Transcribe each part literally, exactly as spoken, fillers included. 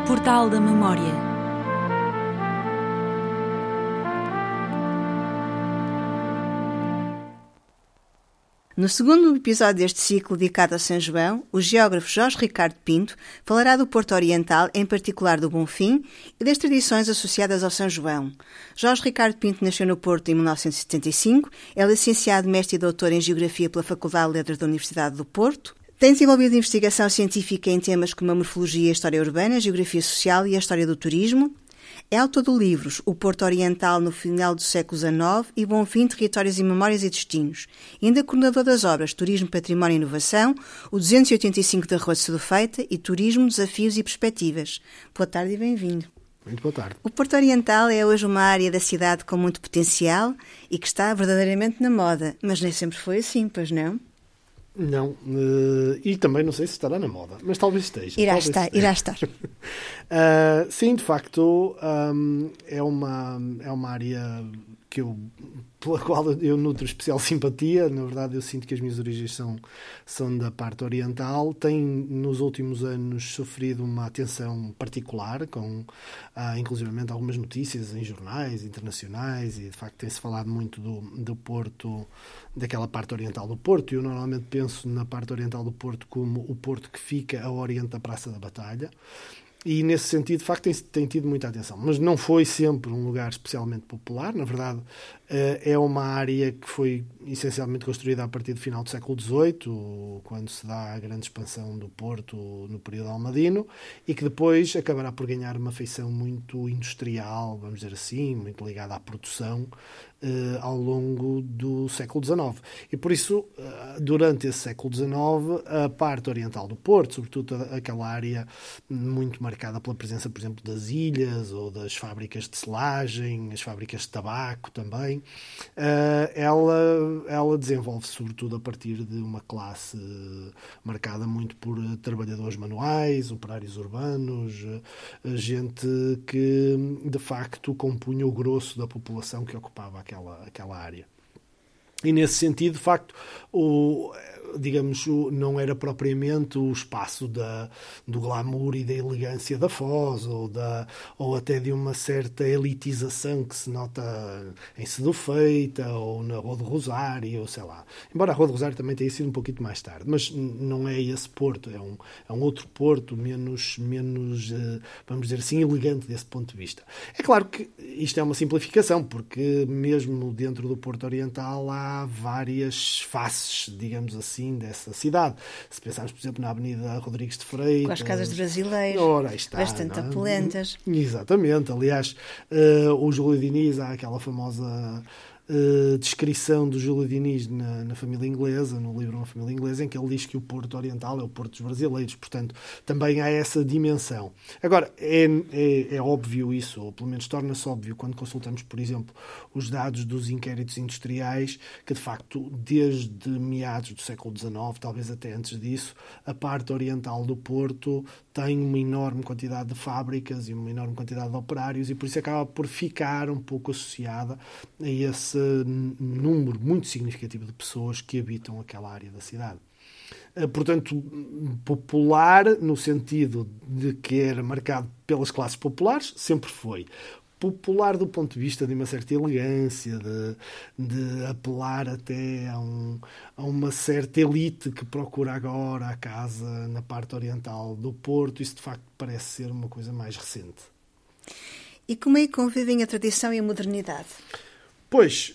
Portal da Memória. No segundo episódio deste ciclo dedicado a São João, o geógrafo Jorge Ricardo Pinto falará do Porto Oriental, em particular do Bonfim, e das tradições associadas ao São João. Jorge Ricardo Pinto nasceu no Porto em mil novecentos e setenta e cinco, é licenciado, mestre e doutor em Geografia pela Faculdade de Letras da Universidade do Porto. Tem desenvolvido investigação científica em temas como a morfologia e a história urbana, a geografia social e a história do turismo. É autor de livros O Porto Oriental no final do século dezenove e Bonfim, Territórios e Memórias e Destinos. E ainda coordenador das obras Turismo, Património e Inovação, o duzentos e oitenta e cinco da Rua de Sedufeita e Turismo, Desafios e Perspectivas. Boa tarde e bem-vindo. Muito boa tarde. O Porto Oriental é hoje uma área da cidade com muito potencial e que está verdadeiramente na moda, mas nem sempre foi assim, pois não? Não, uh, e também não sei se estará na moda, mas talvez esteja. Irá talvez estar, esteja. irá estar. uh, sim, de facto, um, é, uma, é uma área que eu, pela qual eu nutro especial simpatia. Na verdade, eu sinto que as minhas origens são, são da parte oriental. Tem, nos últimos anos, sofrido uma atenção particular, com uh, inclusivamente algumas notícias em jornais internacionais, e de facto tem-se falado muito do, do Porto, daquela parte oriental do Porto. Eu normalmente penso na parte oriental do Porto como o Porto que fica a oriente da Praça da Batalha. E, nesse sentido, de facto, tem, tem tido muita atenção. Mas não foi sempre um lugar especialmente popular. Na verdade, é uma área que foi essencialmente construída a partir do final do século dezoito, quando se dá a grande expansão do Porto no período almadino, e que depois acabará por ganhar uma feição muito industrial, vamos dizer assim, muito ligada à produção, ao longo do século dezenove. E, por isso, durante esse século dezenove, a parte oriental do Porto, sobretudo aquela área muito marcada pela presença, por exemplo, das ilhas ou das fábricas de selagem, as fábricas de tabaco também, ela, ela desenvolve-se sobretudo a partir de uma classe marcada muito por trabalhadores manuais, operários urbanos, gente que de facto compunha o grosso da população que ocupava aquela, aquela área. E, nesse sentido, de facto, o, digamos, o, não era propriamente o espaço da, do glamour e da elegância da Foz, ou, da, ou até de uma certa elitização que se nota em Sedufeita, ou na Rua do Rosário, ou sei lá. Embora a Rua do Rosário também tenha sido um pouquinho mais tarde, mas não é esse Porto, é um, é um outro Porto, menos, menos, vamos dizer assim, elegante desse ponto de vista. É claro que isto é uma simplificação, porque mesmo dentro do Porto Oriental há Há várias faces, digamos assim, dessa cidade. Se pensarmos, por exemplo, na Avenida Rodrigues de Freitas... Com as casas de brasileiros, ora, está, bastante apulentas. Exatamente. Aliás, uh, o Júlio Diniz, há aquela famosa... Uh, descrição do Júlio Diniz na, na família inglesa, no livro Uma Família Inglesa, em que ele diz que o Porto Oriental é o Porto dos brasileiros. Portanto, também há essa dimensão. Agora, é, é, é óbvio isso, ou pelo menos torna-se óbvio quando consultamos, por exemplo, os dados dos inquéritos industriais, que de facto, desde meados do século dezenove, talvez até antes disso, a parte oriental do Porto tem uma enorme quantidade de fábricas e uma enorme quantidade de operários, e por isso acaba por ficar um pouco associada a esse número muito significativo de pessoas que habitam aquela área da cidade. Portanto, popular no sentido de que era marcado pelas classes populares, sempre foi. Popular do ponto de vista de uma certa elegância, de, de apelar até a, um, a uma certa elite que procura agora a casa na parte oriental do Porto. Isso, de facto, parece ser uma coisa mais recente. E como é que convivem a tradição e a modernidade? Pois,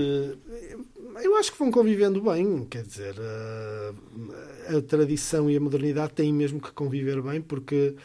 eu acho que vão convivendo bem, quer dizer, a, a tradição e a modernidade têm mesmo que conviver bem, porque,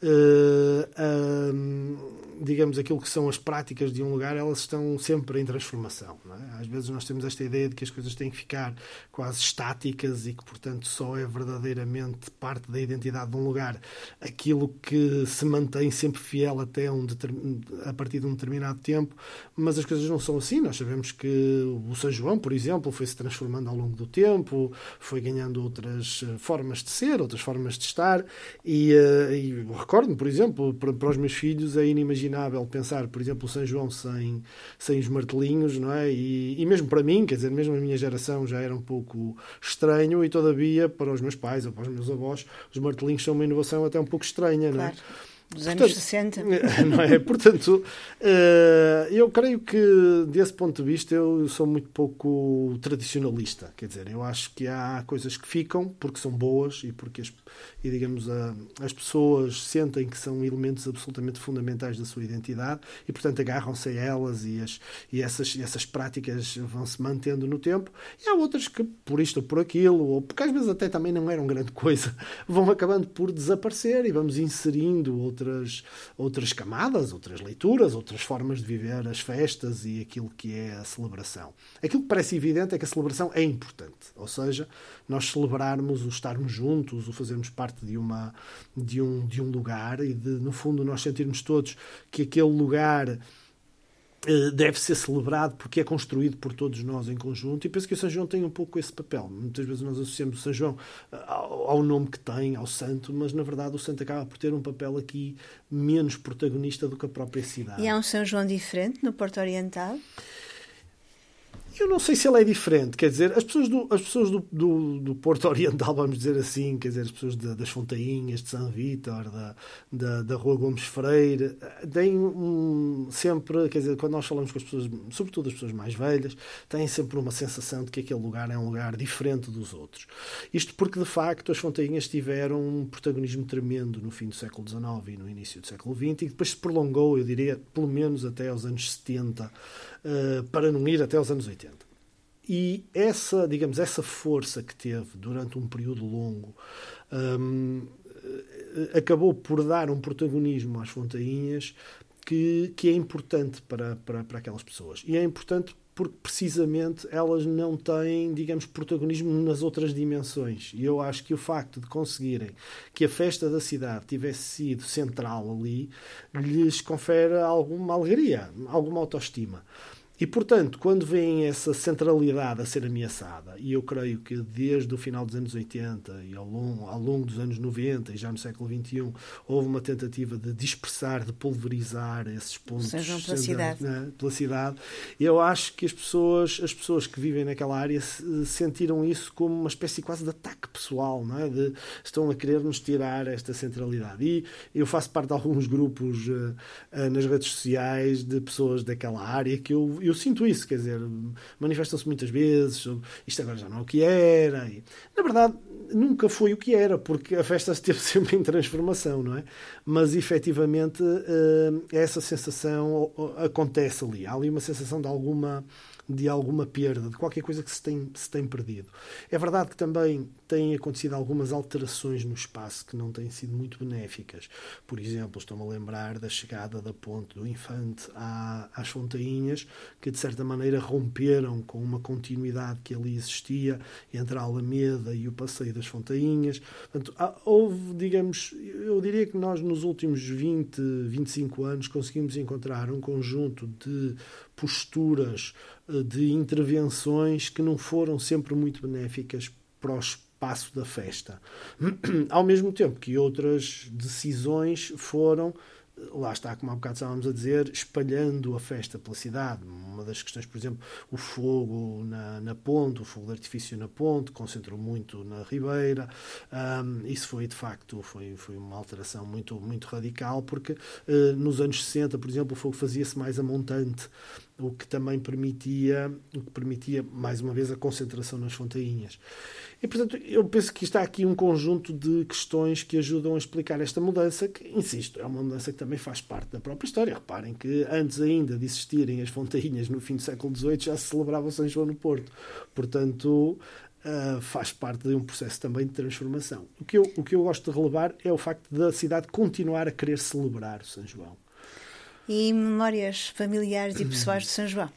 digamos, aquilo que são as práticas de um lugar, elas estão sempre em transformação, não é? Às vezes nós temos esta ideia de que as coisas têm que ficar quase estáticas e que, portanto, só é verdadeiramente parte da identidade de um lugar aquilo que se mantém sempre fiel até um a partir de um determinado tempo, mas as coisas não são assim. Nós sabemos que o São João, por exemplo, foi-se transformando ao longo do tempo, foi ganhando outras formas de ser, outras formas de estar, e, e recordo-me, por exemplo, para, para os meus filhos é inimaginável pensar, por exemplo, o São João sem, sem os martelinhos, não é? E, e mesmo para mim, quer dizer, mesmo a minha geração já era um pouco estranho, e todavia, para os meus pais ou para os meus avós, os martelinhos são uma inovação até um pouco estranha, não é? Claro. dos anos Portanto, sessenta. Não é? Portanto, eu creio que, desse ponto de vista, eu sou muito pouco tradicionalista. Quer dizer, eu acho que há coisas que ficam porque são boas e porque as, e, digamos, as pessoas sentem que são elementos absolutamente fundamentais da sua identidade e, portanto, agarram-se a elas e, as, e essas, essas práticas vão-se mantendo no tempo. E há outras que, por isto ou por aquilo, ou porque às vezes até também não eram grande coisa, vão acabando por desaparecer e vamos inserindo outras Outras, outras camadas, outras leituras, outras formas de viver as festas e aquilo que é a celebração. Aquilo que parece evidente é que a celebração é importante, ou seja, nós celebrarmos o estarmos juntos, o fazermos parte de, uma, de, um, de um lugar e, de, no fundo, nós sentirmos todos que aquele lugar deve ser celebrado porque é construído por todos nós em conjunto, e penso que o São João tem um pouco esse papel. Muitas vezes nós associamos o São João ao, ao nome que tem, ao santo, mas na verdade o santo acaba por ter um papel aqui menos protagonista do que a própria cidade. E há um São João diferente no Porto Oriental? Eu não sei se ele é diferente, quer dizer, as pessoas do, as pessoas do, do, do Porto Oriental, vamos dizer assim, quer dizer, as pessoas de, das Fontainhas, de São Vítor, da, da, da Rua Gomes Freire, têm um, sempre, quer dizer, quando nós falamos com as pessoas, sobretudo as pessoas mais velhas, têm sempre uma sensação de que aquele lugar é um lugar diferente dos outros. Isto porque, de facto, as Fontainhas tiveram um protagonismo tremendo no fim do século dezenove e no início do século vinte, e depois se prolongou, eu diria, pelo menos até aos anos setenta, uh, para não ir até aos anos oitenta. E essa, digamos, essa força que teve durante um período longo um, acabou por dar um protagonismo às Fontainhas que, que é importante para, para, para aquelas pessoas. E é importante porque, precisamente, elas não têm, digamos, protagonismo nas outras dimensões. E eu acho que o facto de conseguirem que a festa da cidade tivesse sido central ali lhes confere alguma alegria, alguma autoestima. E, portanto, quando vem essa centralidade a ser ameaçada, e eu creio que desde o final dos anos oitenta e ao longo, ao longo dos anos noventa e já no século vinte e um, houve uma tentativa de dispersar, de pulverizar esses pontos Sejam pela cidade. Né, pela cidade, eu acho que as pessoas, as pessoas que vivem naquela área sentiram isso como uma espécie quase de ataque pessoal, não é? De, estão a querer nos tirar esta centralidade. E eu faço parte de alguns grupos uh, uh, nas redes sociais de pessoas daquela área que eu, eu Eu sinto isso, quer dizer, manifestam-se muitas vezes sobre isto agora já não é o que era. E, na verdade, nunca foi o que era, porque a festa esteve sempre em transformação, não é? Mas, efetivamente, essa sensação acontece ali. Há ali uma sensação de alguma, de alguma perda, de qualquer coisa que se tem, se tem perdido. É verdade que também têm acontecido algumas alterações no espaço que não têm sido muito benéficas. Por exemplo, estou-me a lembrar da chegada da Ponte do Infante às Fontainhas, que de certa maneira romperam com uma continuidade que ali existia entre a Alameda e o Passeio das Fontainhas. Portanto, houve, digamos, eu diria que nós nos últimos vinte, vinte e cinco anos conseguimos encontrar um conjunto de posturas, de intervenções que não foram sempre muito benéficas para o espaço da festa. Ao mesmo tempo que outras decisões foram, lá está, como há bocado estávamos a dizer, espalhando a festa pela cidade. Uma das questões, por exemplo, o fogo na, na ponte, o fogo de artifício na ponte, concentrou muito na Ribeira. Um, isso foi, de facto, foi, foi uma alteração muito, muito radical, porque uh, nos anos sessenta, por exemplo, o fogo fazia-se mais a montante, o que também permitia, o que permitia, mais uma vez, a concentração nas Fontainhas. E, portanto, eu penso que está aqui um conjunto de questões que ajudam a explicar esta mudança, que, insisto, é uma mudança que também faz parte da própria história. Reparem que antes ainda de existirem as Fontainhas no fim do século dezoito já se celebrava São João no Porto. Portanto, uh, faz parte de um processo também de transformação. O que, eu, o que eu gosto de relevar é o facto da cidade continuar a querer celebrar o São João. E memórias familiares e pessoais de São João?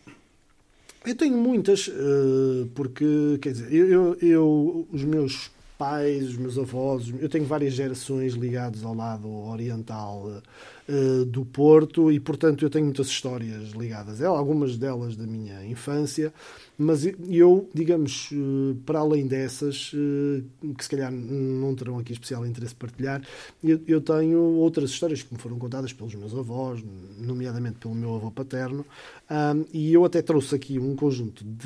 Eu tenho muitas, porque, quer dizer, eu, eu, eu, os meus pais, os meus avós, eu tenho várias gerações ligadas ao lado oriental uh, do Porto e, portanto, eu tenho muitas histórias ligadas a ela, algumas delas da minha infância, mas eu, digamos, uh, para além dessas, uh, que se calhar não terão aqui especial interesse partilhar, eu, eu tenho outras histórias que me foram contadas pelos meus avós, nomeadamente pelo meu avô paterno, um, e eu até trouxe aqui um conjunto de,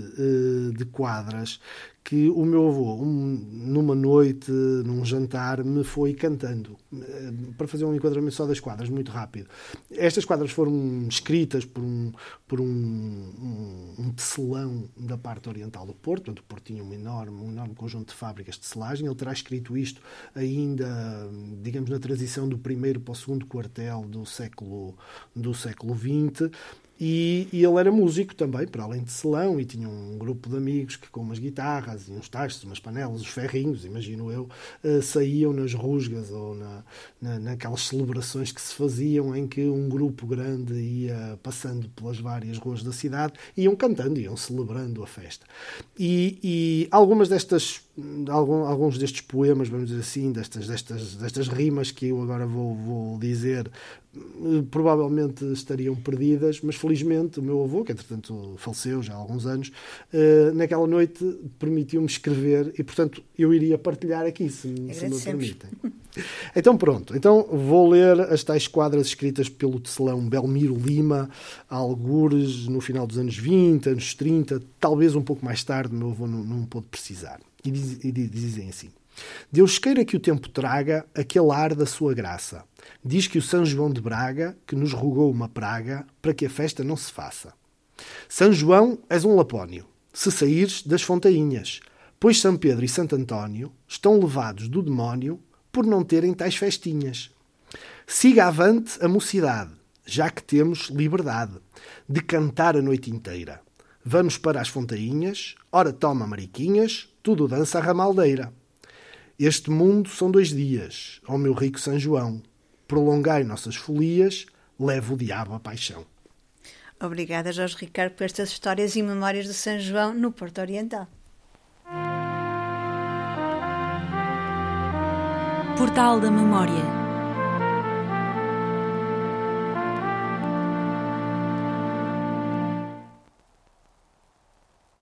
uh, de quadras que o meu avô, um, numa noite, num jantar, me foi cantando, para fazer um enquadramento só das quadras, muito rápido. Estas quadras foram escritas por um, por um, um, um tecelão da parte oriental do Porto. O Porto tinha um enorme, um enorme conjunto de fábricas de tecelagem. Ele terá escrito isto ainda, digamos, na transição do primeiro para o segundo quartel do século, do século vinte. E, e ele era músico também, para além de tecelão, e tinha um grupo de amigos que com umas guitarras e uns tachos, umas panelas, os ferrinhos, imagino eu, uh, saíam nas rusgas ou na, na, naquelas celebrações que se faziam em que um grupo grande ia passando pelas várias ruas da cidade, iam cantando, iam celebrando a festa. E, e algumas destas, algum, alguns destes poemas, vamos dizer assim, destas, destas, destas rimas que eu agora vou, vou dizer, provavelmente estariam perdidas, mas felizmente o meu avô, que entretanto faleceu já há alguns anos, naquela noite permitiu-me escrever e, portanto, eu iria partilhar aqui, se, se me permitem. Então pronto, então vou ler as tais quadras escritas pelo tecelão Belmiro Lima, a algures no final dos anos vinte, anos trinta, talvez um pouco mais tarde, o meu avô não, não pôde precisar. E, diz, e dizem assim: Deus queira que o tempo traga aquele ar da sua graça. Diz que o São João de Braga, que nos rogou uma praga, para que a festa não se faça. São João, és um lapónio, se saíres das fontainhas, pois São Pedro e Santo António estão levados do demónio por não terem tais festinhas. Siga avante a mocidade, já que temos liberdade de cantar a noite inteira. Vamos para as fontainhas, ora toma mariquinhas, tudo dança a ramaldeira. Este mundo são dois dias, ó meu rico São João. Prolongai nossas folias, leva o diabo à paixão. Obrigada, Jorge Ricardo, por estas histórias e memórias de São João no Porto Oriental. Portal da Memória.